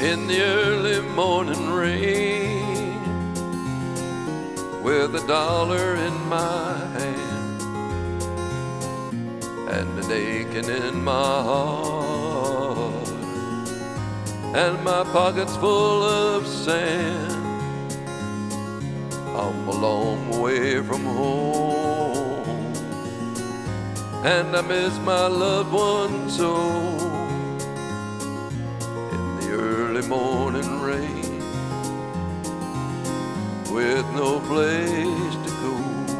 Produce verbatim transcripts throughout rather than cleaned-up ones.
in the early morning rain, with a dollar in my hand and an aching in my heart, and my pockets full of sand. I'm a long way from home, and I miss my loved one so. In the early morning rain, with no place to go,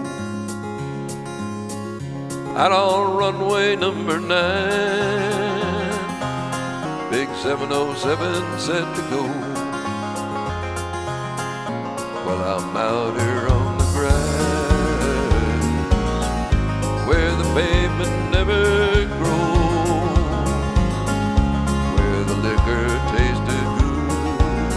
out on runway number nine, big seven oh seven set to go. Well, I'm out here on the grass, where the pavement never grows, where the liquor tasted good,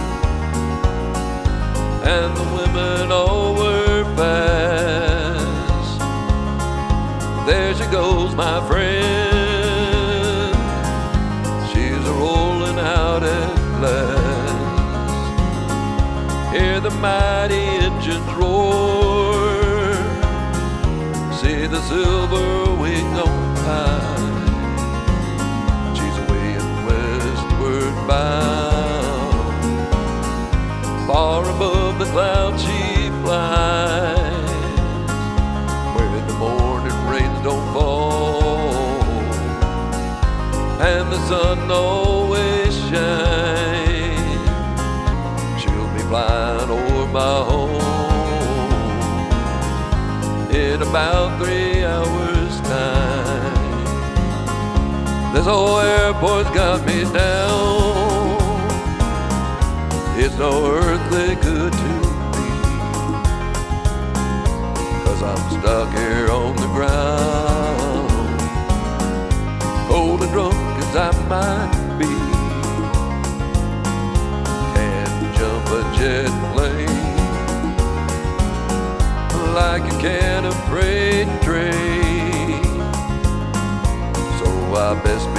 and the women all were fast. There she goes, my friend, she's a-rolling out at last. Hear the mighty engines roar, see the silver wing on high. She's away and westward bound, far above the clouds she flies, where the morning rains don't fall and the sun always shines. Flying over my home in about three hours' time. This whole airport's got me down. It's no earthly good to me, 'cause I'm stuck here on the ground, cold and drunk as I might be. A jet plane like a can of freight train, so I best